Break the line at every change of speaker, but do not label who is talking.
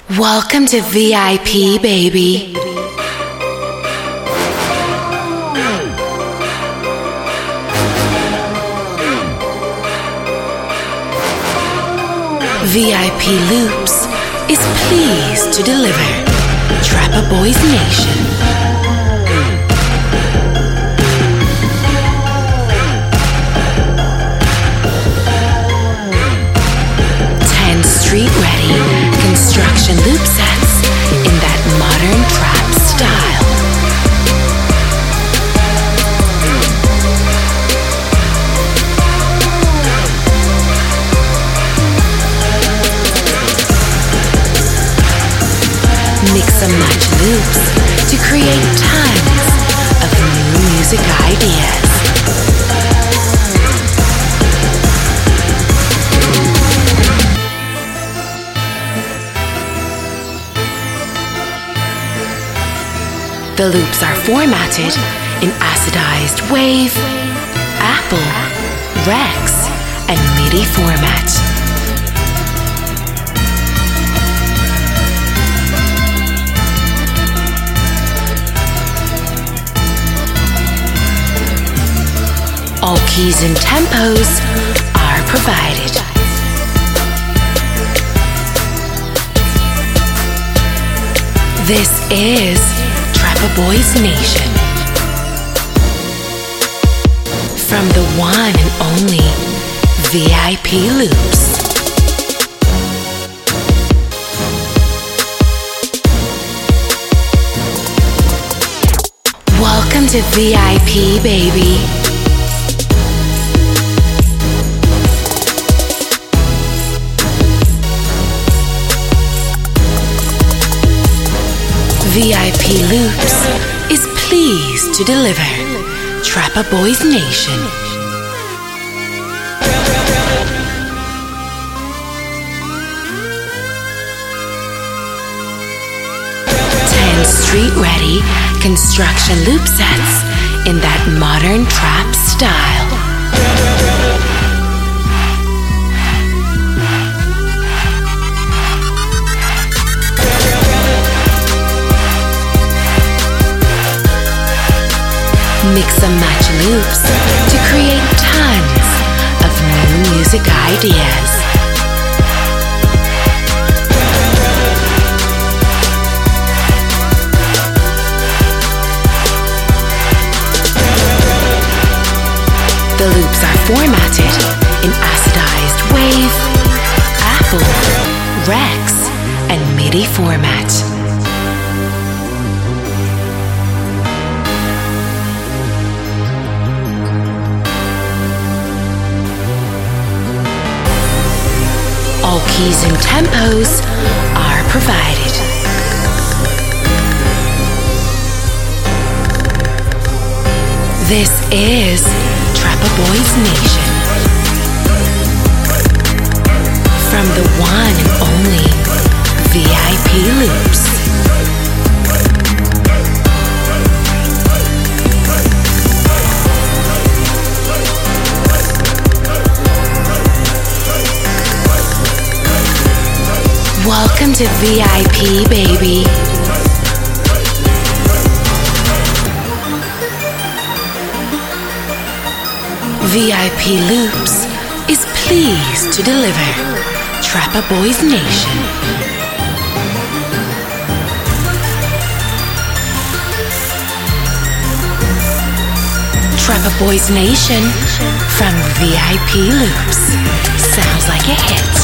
Welcome to VIP, baby. VIP Loops is pleased to deliver Trapper Boys Nation. Street ready construction loop sets in that modern trap style. Mix and match loops to create tons of new music ideas. The loops are formatted in acidized wave, Apple, Rex, and MIDI format. All keys and tempos are provided. This is Trapper Boys Nation. From the one and only VIP Loops. Welcome to VIP, baby. VIP Loops is pleased to deliver Trapper Boys Nation. Street ready construction loop sets in that modern trap style. Mix and match loops to create tons of new music ideas. The loops are formatted in acidized wave, Apple, Rex, and MIDI format. All keys and tempos are provided. This is Trapper Boys Nation. From the one and only VIP Loops. Welcome to VIP, baby. VIP Loops is pleased to deliver Trapper Boys Nation. Trapper Boys Nation from VIP Loops. Sounds like a hit.